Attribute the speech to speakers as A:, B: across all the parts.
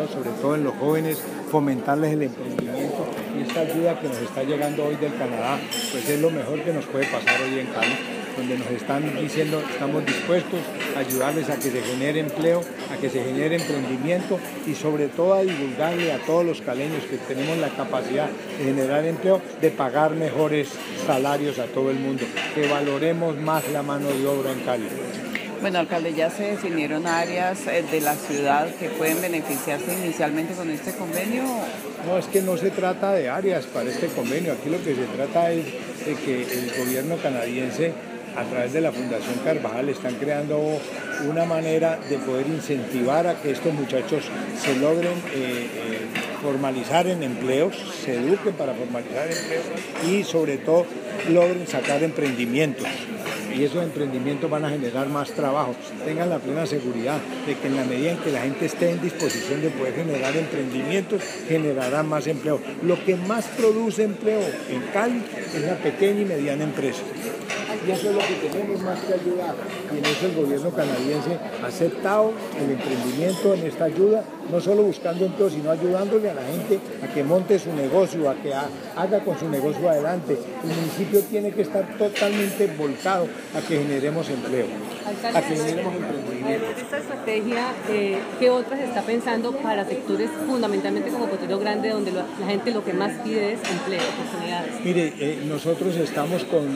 A: interesados, sobre todo en los jóvenes, fomentarles el emprendimiento, y esta ayuda que nos está llegando hoy del Canadá, pues es lo mejor que nos puede pasar hoy en Cali, donde nos están diciendo estamos dispuestos a ayudarles a que se genere empleo, a que se genere emprendimiento y sobre todo a divulgarle a todos los caleños que tenemos la capacidad de generar empleo, de pagar mejores salarios a todo el mundo, que valoremos más la mano de obra en Cali.
B: Bueno, alcalde, ya se definieron áreas de la ciudad que pueden beneficiarse inicialmente con este convenio.
A: No, es que no se trata de áreas para este convenio, aquí lo que se trata es de que el gobierno canadiense, a través de la Fundación Carvajal, están creando una manera de poder incentivar a que estos muchachos se logren formalizar en empleos, se eduquen para formalizar empleos y sobre todo logren sacar emprendimientos. Y esos emprendimientos van a generar más trabajo. Tengan la plena seguridad de que en la medida en que la gente esté en disposición de poder generar emprendimientos, generarán más empleo. Lo que más produce empleo en Cali es la pequeña y mediana empresa. Y eso es lo que tenemos más que ayudar. Y en eso el gobierno canadiense ha aceptado el emprendimiento en esta ayuda, no solo buscando empleo, sino ayudándole a la gente a que monte su negocio, a que haga con su negocio adelante. El municipio tiene que estar totalmente volcado a que generemos empleo, a que generemos emprendimiento.
C: Esta estrategia, ¿qué otras está pensando para sectores fundamentalmente como Potrero Grande, donde la gente lo que más pide es empleo, oportunidades?
A: Mire, nosotros estamos con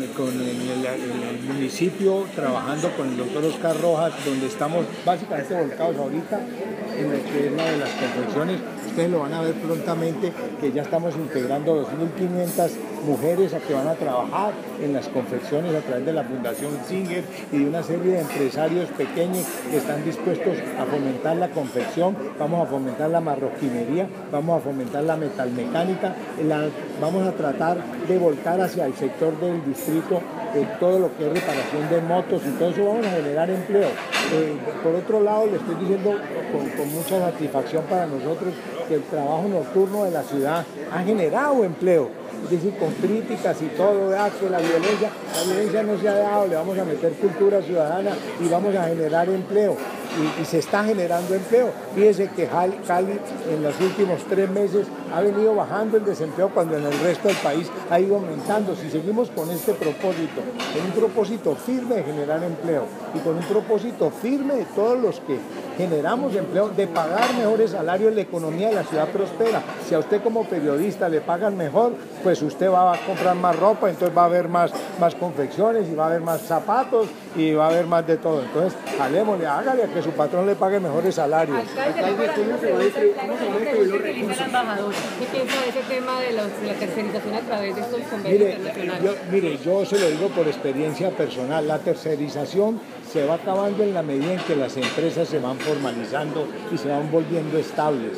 A: el municipio trabajando con el doctor Oscar Rojas, donde estamos básicamente volcados ahorita en lo que es la de las confecciones. Ustedes lo van a ver prontamente, que ya estamos integrando 2.500 mujeres a que van a trabajar en las confecciones a través de la Fundación Singer y de una serie de empresarios pequeños que están dispuestos a fomentar la confección. Vamos a fomentar la marroquinería, vamos a fomentar la metalmecánica, vamos a tratar de volcar hacia el sector del distrito todo lo que es reparación de motos y todo eso. Vamos a generar empleo. Por otro lado, le estoy diciendo con mucha satisfacción para nosotros que el trabajo nocturno de la ciudad ha generado empleo. Es decir, con críticas y todo, que la violencia no se ha dado, le vamos a meter cultura ciudadana y vamos a generar empleo. Y se está generando empleo. Fíjese que Cali en los últimos 3 meses ha venido bajando el desempleo cuando en el resto del país ha ido aumentando. Si seguimos con este propósito, con un propósito firme de generar empleo y con un propósito firme de todos los que generamos empleo, de pagar mejores salarios, la economía de la ciudad prospera. Si a usted como periodista le pagan mejor, pues usted va a comprar más ropa, entonces va a haber más confecciones y va a haber más zapatos y va a haber más de todo. Entonces, jalémosle, hágale a que su patrón le pague mejores salarios.
C: Alcalde, ¿cómo se va a distribuir los recursos? ¿Qué piensa de ese tema de la tercerización a través de estos convenios internacionales?
A: Yo se lo digo por experiencia personal, la tercerización se va acabando en la medida en que las empresas se van formalizando y se van volviendo estables.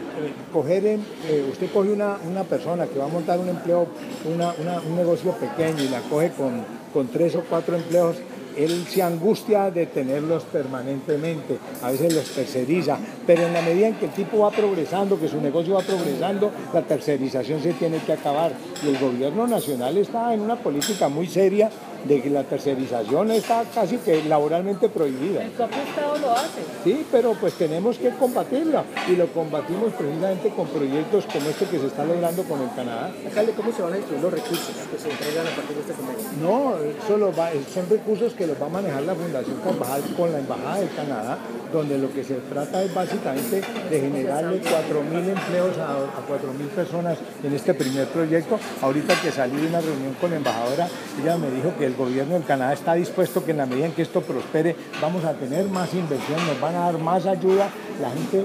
A: Usted coge una persona que va a montar un empleo, un negocio pequeño y la coge con 3 o 4 empleos, él se angustia de tenerlos permanentemente, a veces los terceriza, pero en la medida en que el tipo va progresando, que su negocio va progresando, la tercerización se tiene que acabar. Y el gobierno nacional está en una política muy seria de que la tercerización está casi que laboralmente prohibida.
C: ¿El propio Estado lo hace?
A: Sí, pero pues tenemos que combatirla y lo combatimos precisamente con proyectos como este que se está logrando con el Canadá.
D: Alcalde, ¿cómo se van a distribuir los recursos que se entregan a partir de este convenio?
A: No, son recursos que los va a manejar la Fundación Carvajal con la Embajada del Canadá, donde lo que se trata es básicamente de generarle 4.000 empleos a 4.000 personas en este primer proyecto. Ahorita que salí de una reunión con la embajadora, ella me dijo que el gobierno del Canadá está dispuesto que en la medida en que esto prospere vamos a tener más inversión, nos van a dar más ayuda. La gente,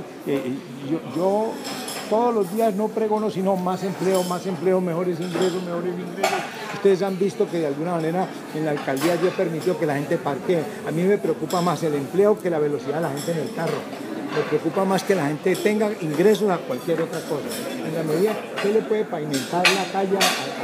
A: yo todos los días no pregono sino más empleo, mejores ingresos. Ustedes han visto que de alguna manera en la alcaldía yo he permitido que la gente parquee. A mí me preocupa más el empleo que la velocidad de la gente en el carro. Me preocupa más que la gente tenga ingresos a cualquier otra cosa. En la medida que le puede pavimentar la calle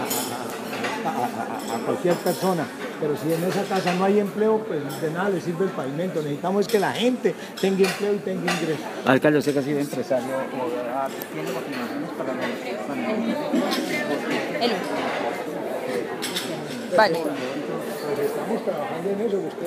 A: a cualquier persona, pero si en esa casa no hay empleo, pues de nada le sirve el pavimento. Necesitamos es que la gente tenga empleo y tenga ingresos.
D: Alcalde, usted que ha sido empresario, ¿tiene motivaciones para
B: Vale.
A: Pues estamos trabajando en eso.